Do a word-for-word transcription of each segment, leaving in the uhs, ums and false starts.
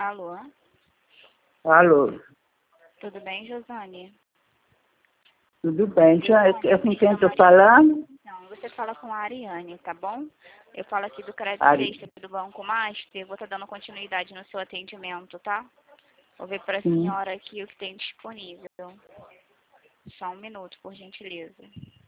Alô? Alô, Tudo bem, Josane? tudo bem? Já, Josane, é com me quem chama estou falando? Não, você fala com a Ariane, tá bom? Eu falo aqui do Crédito Ari. Sexta do Banco Master. Vou estar dando continuidade no seu atendimento, tá? Vou ver para a Sim. senhora aqui o que tem disponível. Só um minuto, por gentileza.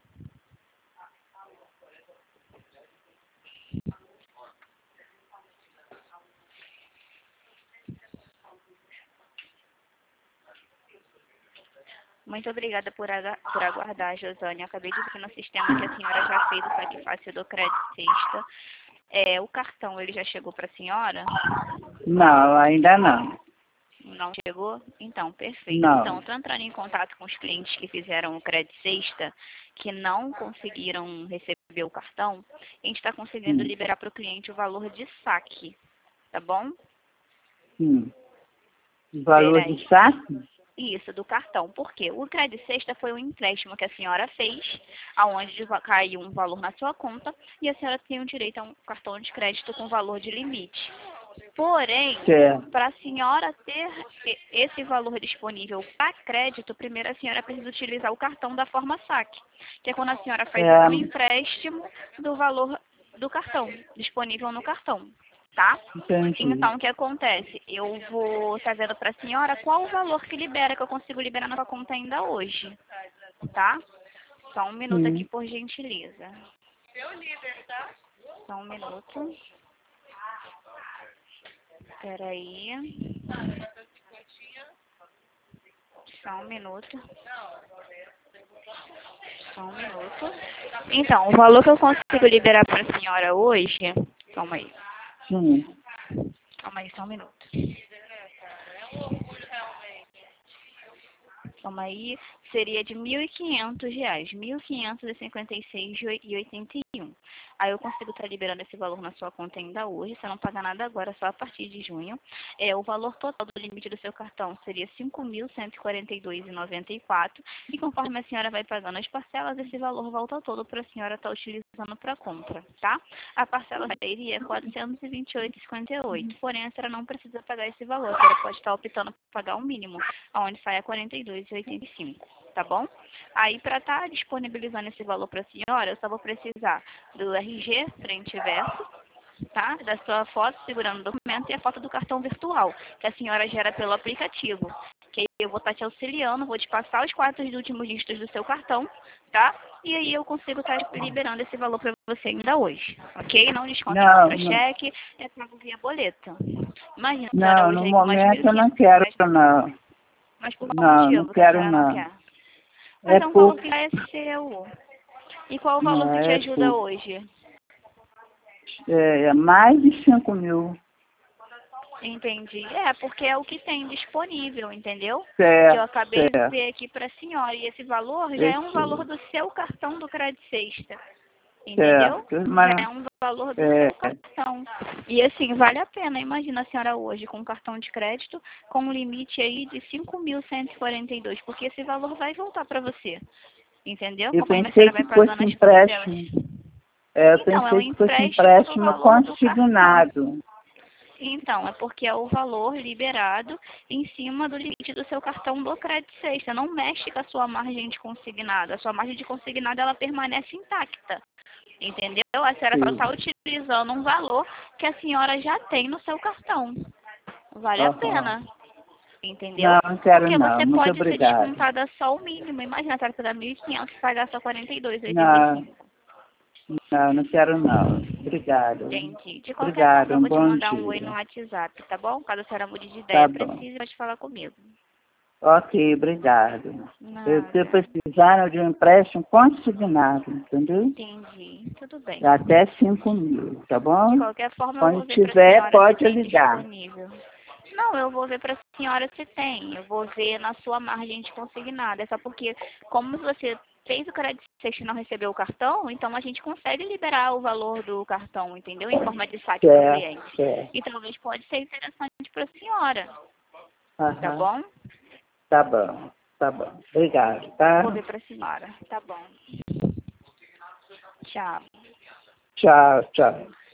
Muito obrigada por, aga- por aguardar, Josane. Eu acabei de ver no sistema que a senhora já fez o saque fácil do Crédito Sexta. É, o cartão, ele já chegou para a senhora? Não, ainda não. Não chegou? Então, perfeito. Não. Então, estou entrando em contato com os clientes que fizeram o Crédito Sexta, que não conseguiram receber o cartão. A gente está conseguindo Sim, liberar para o cliente o valor de saque, tá bom? sim. O valor Peraí. de saque? Isso, do cartão. Por quê? O Crédito Sexta foi um empréstimo que a senhora fez, aonde va- caiu um valor na sua conta, e a senhora tem o direito a um cartão de crédito com valor de limite. Porém, Certo. para a senhora ter e- esse valor disponível para crédito, primeiro a senhora precisa utilizar o cartão da forma saque, que é quando a senhora faz É, um empréstimo do valor do cartão, disponível no cartão, tá? entendi. Então, o que acontece? Eu vou estar vendo para a senhora qual o valor que libera, que eu consigo liberar na sua conta ainda hoje, tá? Só um minuto aqui, Sim, por gentileza. Só um minuto. Peraí. Só um minuto. Só um minuto. Então, o valor que eu consigo liberar para a senhora hoje... Calma aí. sim. Calma aí, só um minuto. Calma aí. Seria de mil e quinhentos reais. mil quinhentos e cinquenta e seis reais e oitenta e um. Aí eu consigo estar liberando esse valor na sua conta ainda hoje. Você não paga nada agora, só a partir de junho. É, o valor total do limite do seu cartão seria cinco mil cento e quarenta e dois reais e noventa e quatro centavos. E conforme a senhora vai pagando as parcelas, esse valor volta todo para a senhora estar utilizando para compra, tá? A parcela seria quatrocentos e vinte e oito reais e cinquenta e oito centavos. Porém, a senhora não precisa pagar esse valor. A senhora pode estar optando por pagar o mínimo, onde sai a quarenta e dois reais e oitenta e cinco centavos. Tá bom? Aí, para estar disponibilizando esse valor para a senhora, eu só vou precisar do R G, frente e verso, tá? Da sua foto segurando o documento e a foto do cartão virtual, que a senhora gera pelo aplicativo. Que aí eu vou estar te auxiliando, vou te passar os quatro últimos dígitos do seu cartão, tá? E aí eu consigo estar liberando esse valor para você ainda hoje, ok? Não desconto em Não, não, contra-cheque, é pago via boleto. Imagina a senhora não, hoje no aí com mais mil momento e eu não quinhentos quero, reais, não. mas por qual Não, não motivo que a quero, senhora não não. quer? É Mas é um valor pouco, que já é seu. E qual o valor não, que te é ajuda pouco. hoje? É, é mais de cinco mil. Entendi. É, porque é o que tem disponível, entendeu? Que eu Certo, acabei de certo. ver aqui para a senhora. E esse valor já é um valor Esse, do seu cartão do Crédito Sexta. Entendeu? certo. Já Mas, é um valor do é, seu cartão. E assim, vale a pena. Imagina a senhora hoje com um cartão de crédito com um limite aí de cinco mil cento e quarenta e dois, porque esse valor vai voltar para você. Entendeu? eu Conforme a pensei senhora que vai fosse pagando as parcelas. empréstimo. É, eu Então, é um pensei que fosse empréstimo do empréstimo valor do cartão. consignado. Então, é porque é o valor liberado em cima do limite do seu cartão do Crédito Sexta. Não mexe com a sua margem de consignado. A sua margem de consignado, ela permanece intacta. Entendeu? A senhora só Sim. está utilizando um valor que a senhora já tem no seu cartão. Vale a Aham. pena. Entendeu? Não, não quero Porque não. você Muito pode ser obrigado. descontada só o mínimo. Imagina a senhora pagar mil e quinhentos e pagar só quarenta e dois reais e oitenta e Não, cinco. não, não quero não. Obrigado. Entendi. De qualquer forma, Obrigado, eu um vou te bom mandar um oi no dia. WhatsApp, tá bom? Caso a senhora mude de Tá ideia, bom. precise, pode falar comigo. Ok, obrigado. Eu estou Nada. precisando de um empréstimo consignado, entendeu? Entendi. Tudo bem. Até cinco mil, tá De bom? qualquer forma, eu Quando vou ver para a tiver, senhora se pode tem ligar. disponível. Não, eu vou ver para a senhora se tem. Eu vou ver na sua margem de consignado. É só porque, como você fez o crédito sexta e não recebeu o cartão, então a gente consegue liberar o valor do cartão, entendeu? Em forma de saque para o Certo, cliente. certo. E talvez pode ser interessante para a senhora. Tá Aham. bom? Tá bom, tá bom. Obrigado, Vou tá? ver para a senhora. Tá bom. Tchau. Tchau, tchau.